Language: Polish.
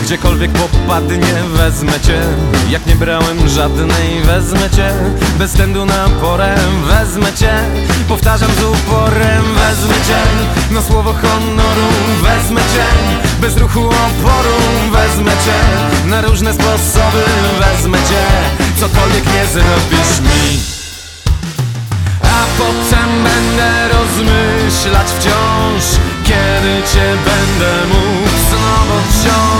Gdziekolwiek popadnie, wezmę cię. Jak nie brałem żadnej, wezmę cię. Bez względu na porę, wezmę cię. Powtarzam z uporem, wezmę cię. Na słowo honoru, wezmę cię. Bez ruchu oporu, wezmę cię. Na różne sposoby, wezmę cię. Cokolwiek nie zrobisz mi. A potem będę rozmyślać wciąż, kiedy cię będę mógł znowu wziąć.